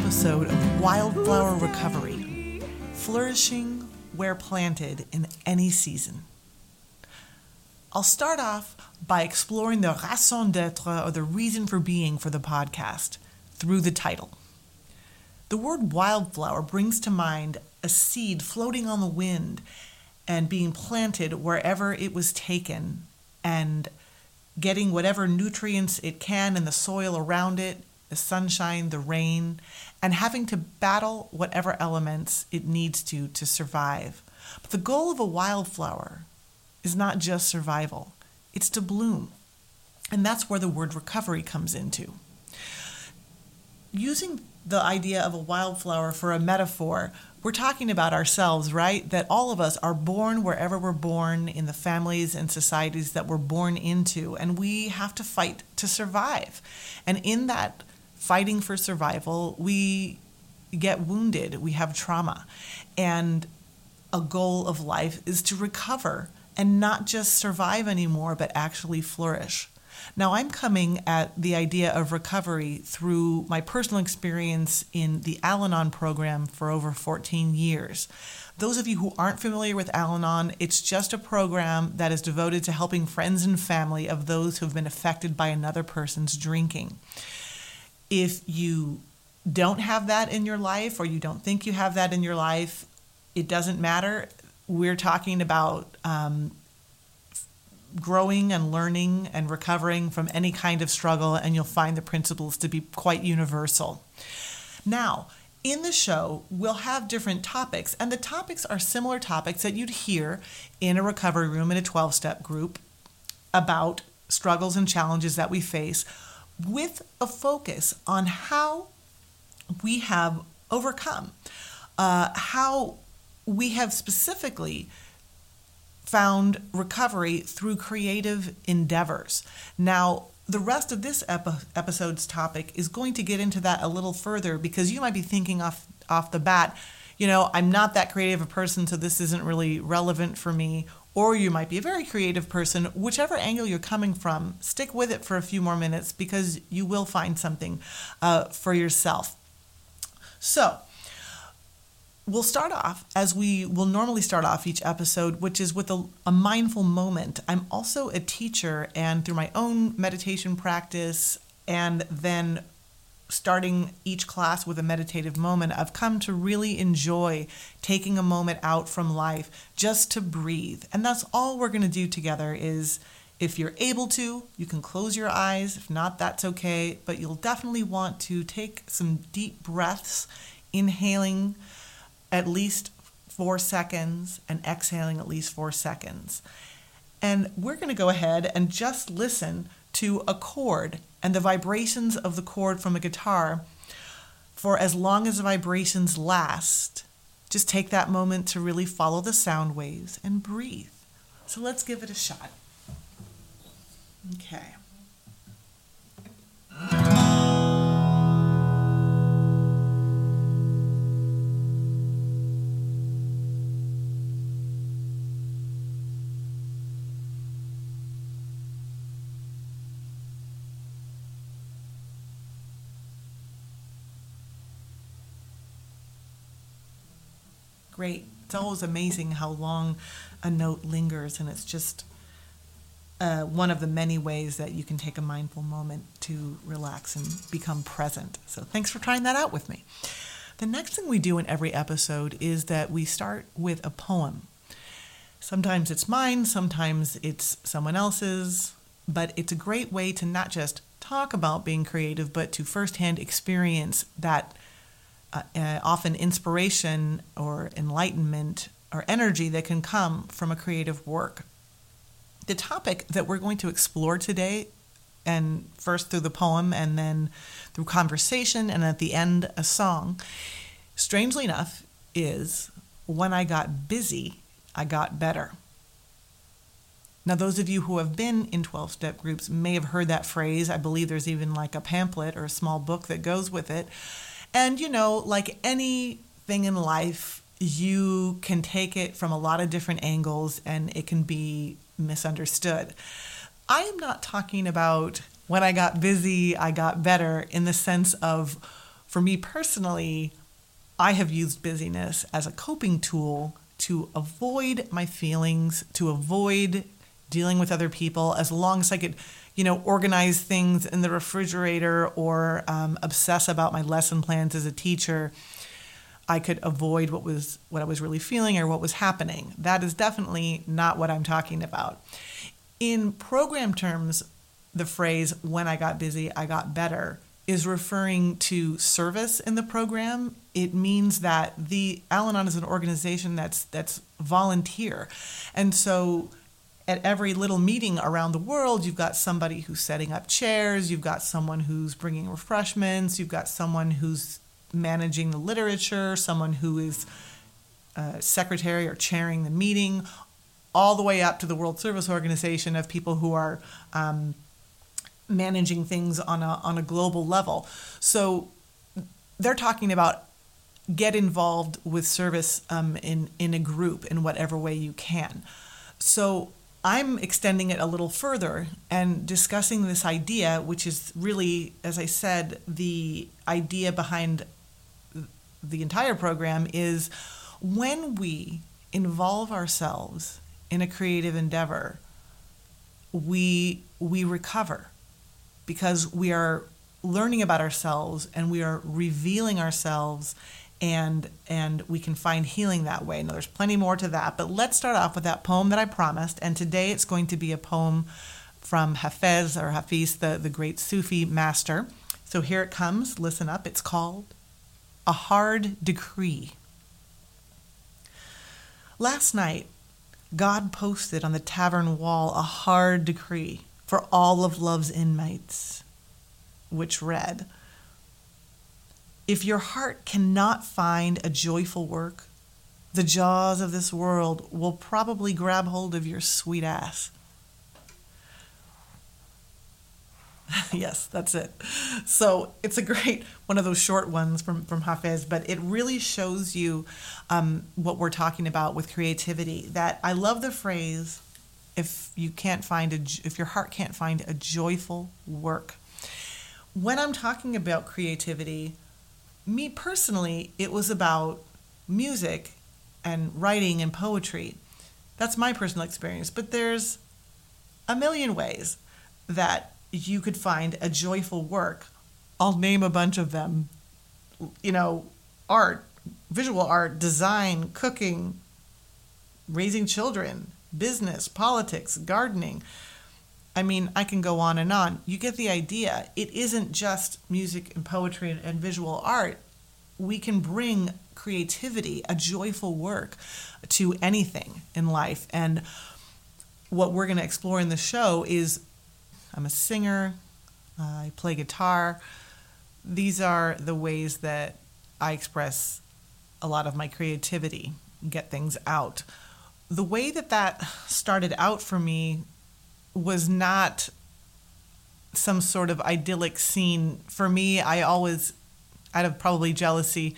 episode of Wildflower Recovery, flourishing where planted in any season. I'll start off by exploring the raison d'être, or the reason for being for the podcast, through the title. The word wildflower brings to mind a seed floating on the wind and being planted wherever it was taken and getting whatever nutrients it can in the soil around it, the sunshine, the rain, and having to battle whatever elements it needs to survive. But the goal of a wildflower is not just survival, it's to bloom. And that's where the word recovery comes into. Using the idea of a wildflower for a metaphor, we're talking about ourselves, right? That all of us are born wherever we're born, in the families and societies that we're born into, and we have to fight to survive. And in that fighting for survival, we get wounded, we have trauma. And a goal of life is to recover and not just survive anymore, but actually flourish. Now, I'm coming at the idea of recovery through my personal experience in the Al-Anon program for over 14 years. Those of you who aren't familiar with Al-Anon, it's just a program that is devoted to helping friends and family of those who have been affected by another person's drinking. If you don't have that in your life, or you don't think you have that in your life, it doesn't matter. We're talking about growing and learning and recovering from any kind of struggle, and you'll find the principles to be quite universal. Now, in the show, we'll have different topics, and the topics are similar topics that you'd hear in a recovery room in a 12-step group about struggles and challenges that we face, with a focus on how we have overcome, how we have specifically found recovery through creative endeavors. Now, the rest of this episode's topic is going to get into that a little further, because you might be thinking off the bat, I'm not that creative a person, so this isn't really relevant for me. Or you might be a very creative person. Whichever angle you're coming from, stick with it for a few more minutes, because you will find something for yourself. So, we'll start off as we will normally start off each episode, which is with a mindful moment. I'm also a teacher, and through my own meditation practice, and then starting each class with a meditative moment, I've come to really enjoy taking a moment out from life just to breathe. And that's all we're going to do together. Is, if you're able to, you can close your eyes. If not, that's okay. But you'll definitely want to take some deep breaths, inhaling at least 4 seconds and exhaling at least 4 seconds. And we're going to go ahead and just listen to a chord and the vibrations of the chord from a guitar for as long as the vibrations last. Just take that moment to really follow the sound waves and breathe. So let's give it a shot. Okay. Great. It's always amazing how long a note lingers, and it's just one of the many ways that you can take a mindful moment to relax and become present. So thanks for trying that out with me. The next thing we do in every episode is that we start with a poem. Sometimes it's mine, sometimes it's someone else's, but it's a great way to not just talk about being creative, but to firsthand experience that often inspiration or enlightenment or energy that can come from a creative work. The topic that we're going to explore today, and first through the poem and then through conversation and at the end a song, strangely enough, is when I got busy, I got better. Now, those of you who have been in 12-step groups may have heard that phrase. I believe there's even like a pamphlet or a small book that goes with it. And, like anything in life, you can take it from a lot of different angles and it can be misunderstood. I am not talking about when I got busy, I got better in the sense of For me personally, I have used busyness as a coping tool to avoid my feelings, to avoid dealing with other people, as long as I could, organize things in the refrigerator or obsess about my lesson plans as a teacher. I could avoid what I was really feeling or what was happening. That is definitely not what I'm talking about. In program terms, the phrase, when I got busy, I got better, is referring to service in the program. It means that the Al-Anon is an organization that's volunteer. And so at every little meeting around the world, you've got somebody who's setting up chairs, you've got someone who's bringing refreshments, you've got someone who's managing the literature, someone who is secretary or chairing the meeting, all the way up to the World Service Organization of people who are managing things on a global level. So they're talking about get involved with service in a group in whatever way you can. So I'm extending it a little further and discussing this idea, which is really, as I said, the idea behind the entire program is when we involve ourselves in a creative endeavor, we recover, because we are learning about ourselves and we are revealing ourselves, and we can find healing that way. Now, there's plenty more to that, but let's start off with that poem that I promised. And today it's going to be a poem from Hafiz, the great Sufi master. So here it comes. Listen up. It's called A Hard Decree. Last night, God posted on the tavern wall a hard decree for all of love's inmates, which read, if your heart cannot find a joyful work, the jaws of this world will probably grab hold of your sweet ass. Yes, that's it. So it's a great, one of those short ones from Hafiz, but it really shows you what we're talking about with creativity. That I love the phrase, if your heart can't find a joyful work. When I'm talking about creativity, me personally, it was about music and writing and poetry. That's my personal experience, but there's a million ways that you could find a joyful work. I'll name a bunch of them. Art, visual art, design, cooking, raising children, business, politics, gardening. I mean, I can go on and on. You get the idea. It isn't just music and poetry and visual art. We can bring creativity, a joyful work, to anything in life. And what we're going to explore in the show is, I'm a singer, I play guitar. These are the ways that I express a lot of my creativity, get things out. The way that started out for me was not some sort of idyllic scene. For me, out of probably jealousy,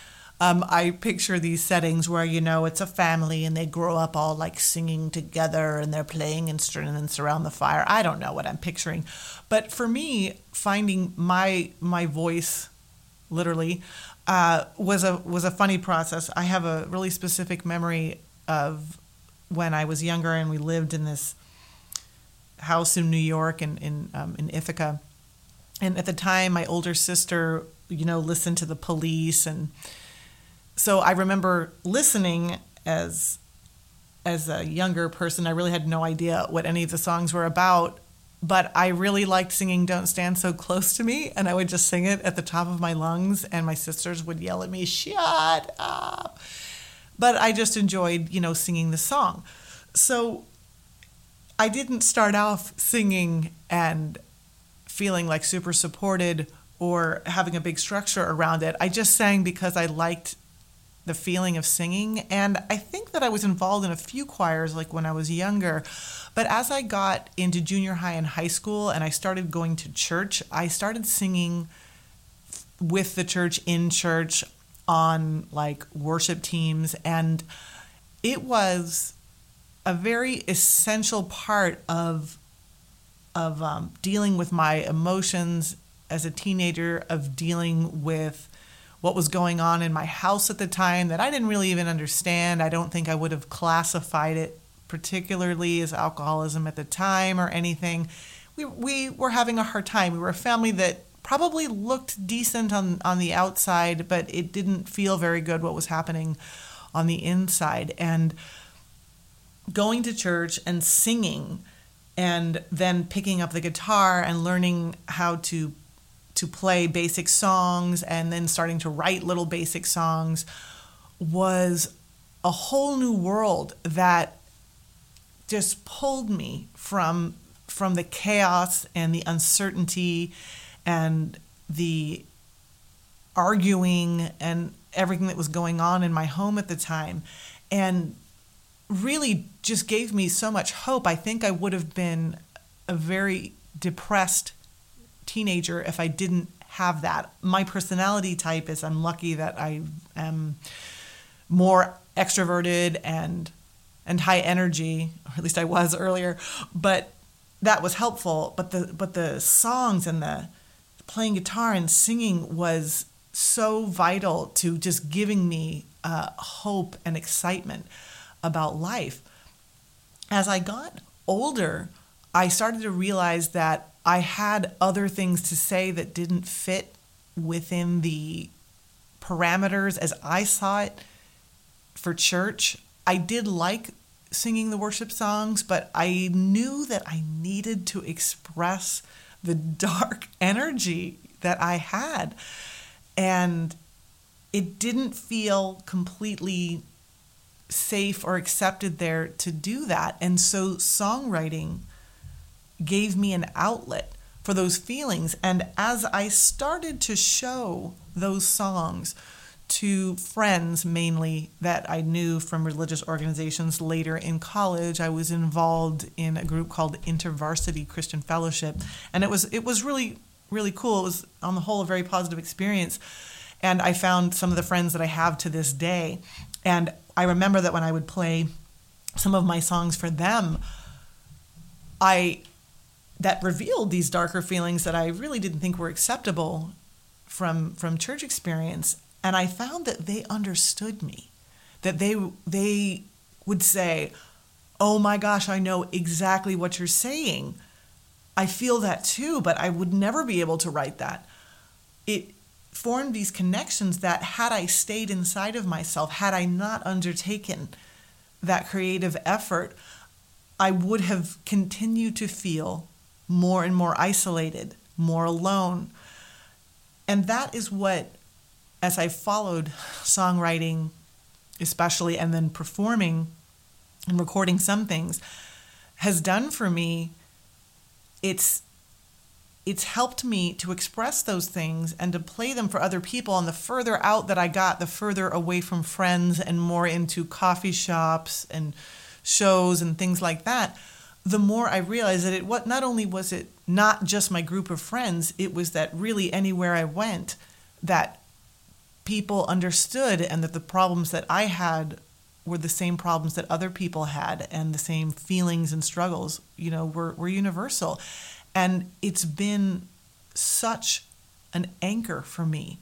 I picture these settings where, it's a family and they grow up all like singing together and they're playing instruments around the fire. I don't know what I'm picturing. But for me, finding my voice, literally, was a funny process. I have a really specific memory of when I was younger and we lived in this house in New York in Ithaca. And at the time, my older sister, listened to the Police, and so I remember listening as a younger person. I really had no idea what any of the songs were about, but I really liked singing Don't Stand So Close to Me, and I would just sing it at the top of my lungs, and my sisters would yell at me, shut up. But I just enjoyed, singing the song. So I didn't start off singing and feeling like super supported or having a big structure around it. I just sang because I liked the feeling of singing. And I think that I was involved in a few choirs like when I was younger. But as I got into junior high and high school and I started going to church, I started singing with the church, in church, on like worship teams. And it was a very essential part of dealing with my emotions as a teenager, of dealing with what was going on in my house at the time that I didn't really even understand. I don't think I would have classified it particularly as alcoholism at the time or anything. We were having a hard time. We were a family that probably looked decent on the outside, but it didn't feel very good what was happening on the inside. And going to church and singing and then picking up the guitar and learning how to play basic songs and then starting to write little basic songs was a whole new world that just pulled me from the chaos and the uncertainty and the arguing and everything that was going on in my home at the time, and really just gave me so much hope. I think I would have been a very depressed teenager if I didn't have that. My personality type is I'm lucky that I am more extroverted and high energy, or at least I was earlier, but that was helpful. But the songs and the playing guitar and singing was so vital to just giving me hope and excitement about life. As I got older, I started to realize that I had other things to say that didn't fit within the parameters as I saw it for church. I did like singing the worship songs, but I knew that I needed to express the dark energy that I had. And it didn't feel completely safe or accepted there to do that. And so songwriting gave me an outlet for those feelings. And as I started to show those songs to friends, mainly that I knew from religious organizations later in college, I was involved in a group called InterVarsity Christian Fellowship. And it was really, really cool. It was, on the whole, a very positive experience. And I found some of the friends that I have to this day. And I remember that when I would play some of my songs for them, that revealed these darker feelings that I really didn't think were acceptable from church experience. And I found that they understood me, that they would say, "Oh my gosh, I know exactly what you're saying. I feel that too, but I would never be able to write that." It formed these connections that had I stayed inside of myself, had I not undertaken that creative effort, I would have continued to feel more and more isolated, more alone. And that is what, as I followed songwriting especially, and then performing and recording some things, has done for me. It's helped me to express those things and to play them for other people. And the further out that I got, the further away from friends and more into coffee shops and shows and things like that, the more I realized that not only was it not just my group of friends, it was that really anywhere I went, that people understood, and that the problems that I had were the same problems that other people had, and the same feelings and struggles, were universal. And it's been such an anchor for me.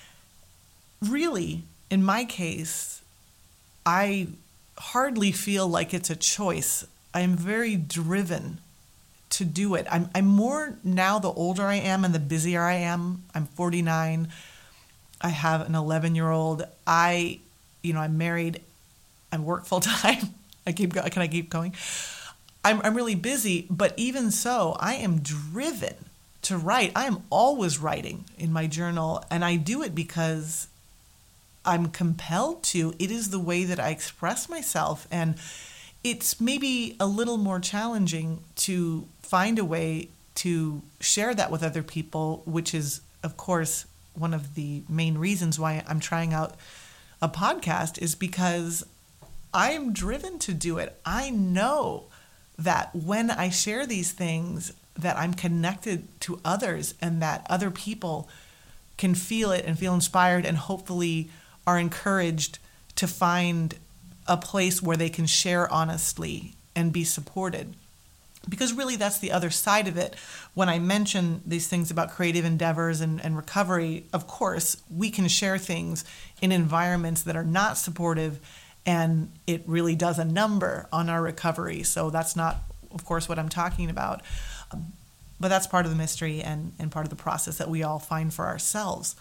Really, in my case, I hardly feel like it's a choice. I am very driven to do it. I'm more now, the older I am and the busier I am. I'm 49. I have an 11-year-old. I'm married. I work full time. Can I keep going? I'm really busy, but even so, I am driven to write. I am always writing in my journal, and I do it because I'm compelled to. It is the way that I express myself, and it's maybe a little more challenging to find a way to share that with other people, which is, of course, one of the main reasons why I'm trying out a podcast, is because I'm driven to do it. I know that when I share these things, that I'm connected to others, and that other people can feel it and feel inspired, and hopefully are encouraged to find a place where they can share honestly and be supported. Because really that's the other side of it. When I mention these things about creative endeavors and recovery, of course, we can share things in environments that are not supportive, and it really does a number on our recovery. So that's not, of course, what I'm talking about. But that's part of the mystery and part of the process that we all find for ourselves.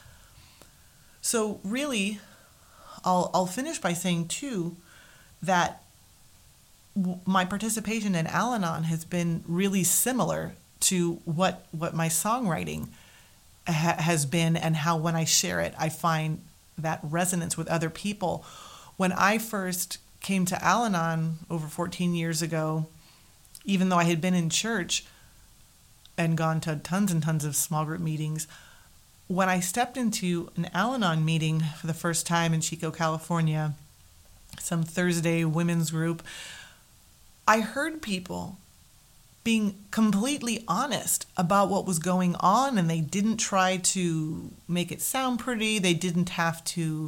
So really, I'll finish by saying, too, that my participation in Al-Anon has been really similar to what my songwriting has been, and how when I share it, I find that resonance with other people. When I first came to Al-Anon over 14 years ago, even though I had been in church and gone to tons and tons of small group meetings, when I stepped into an Al-Anon meeting for the first time in Chico, California, some Thursday women's group, I heard people being completely honest about what was going on, and they didn't try to make it sound pretty. They didn't have to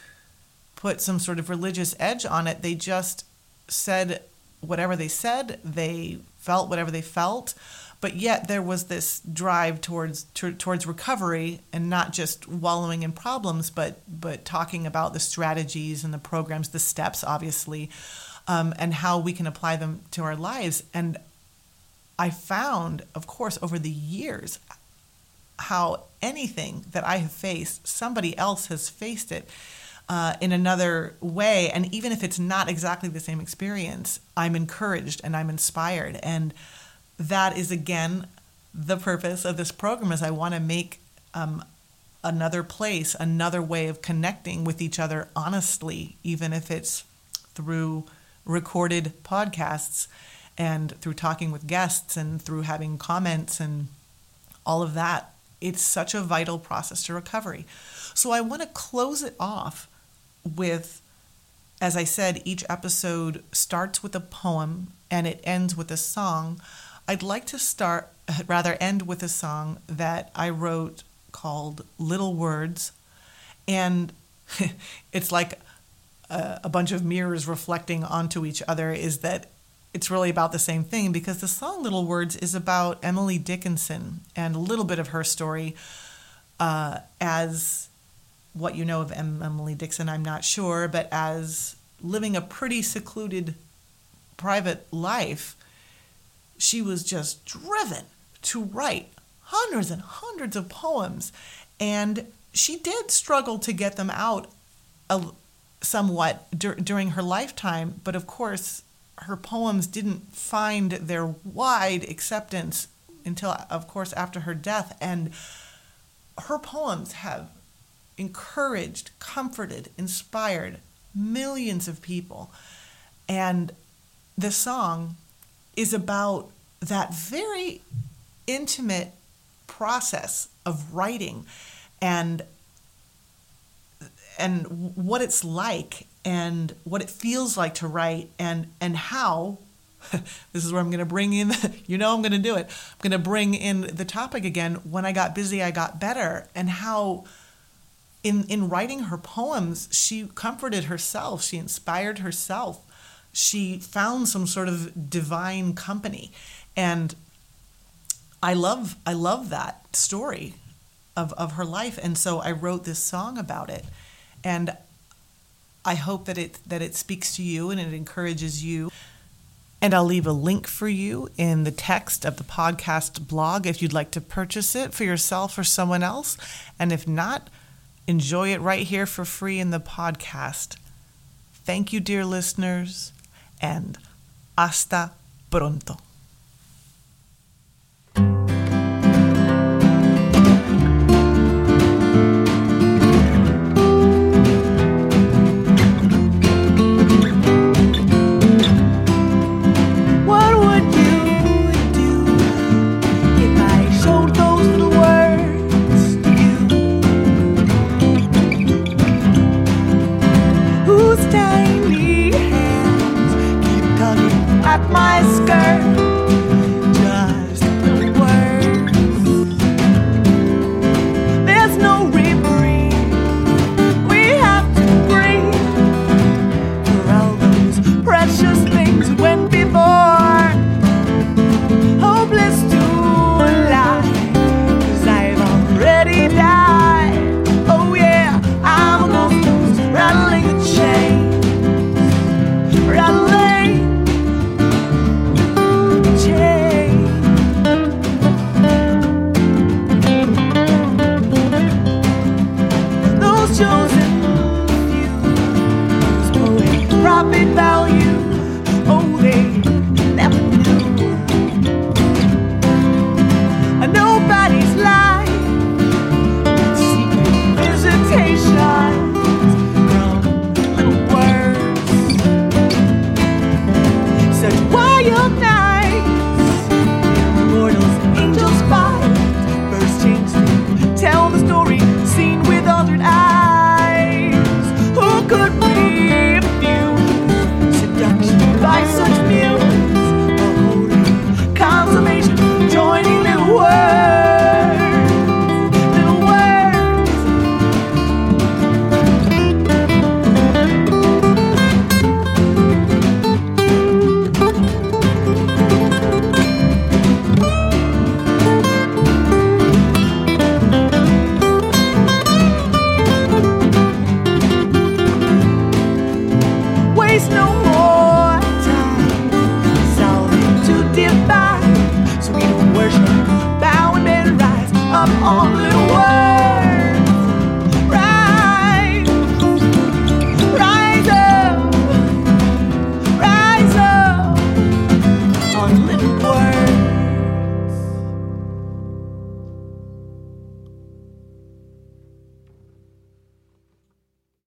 put some sort of religious edge on it. They just said whatever they said. They felt whatever they felt. But yet there was this drive towards recovery, and not just wallowing in problems, but talking about the strategies and the programs, the steps, obviously, and how we can apply them to our lives. And I found, of course, over the years, how anything that I have faced, somebody else has faced it in another way. And even if it's not exactly the same experience, I'm encouraged and I'm inspired. And that is, again, the purpose of this program, is I want to make another place, another way of connecting with each other honestly, even if it's through recorded podcasts and through talking with guests and through having comments and all of that. It's such a vital process to recovery. So I want to close it off with, as I said, each episode starts with a poem and it ends with a song. I'd like to end with a song that I wrote called Little Words. And it's like a bunch of mirrors reflecting onto each other, is that it's really about the same thing, because the song Little Words is about Emily Dickinson and a little bit of her story. As what you know of Emily Dickinson, I'm not sure, but as living a pretty secluded private life, she was just driven to write hundreds and hundreds of poems. And she did struggle to get them out somewhat during her lifetime. But of course, her poems didn't find their wide acceptance until, of course, after her death. And her poems have encouraged, comforted, inspired millions of people. And the song is about that very intimate process of writing and what it's like and what it feels like to write, and how this is where I'm going to bring in I'm going to do it. I'm going to bring in the topic again. When I got busy, I got better. And how in writing her poems, she comforted herself. She inspired herself. She found some sort of divine company. And I love that story of her life. And so I wrote this song about it. And I hope that it speaks to you and it encourages you. And I'll leave a link for you in the text of the podcast blog if you'd like to purchase it for yourself or someone else. And if not, enjoy it right here for free in the podcast. Thank you, dear listeners, and hasta pronto.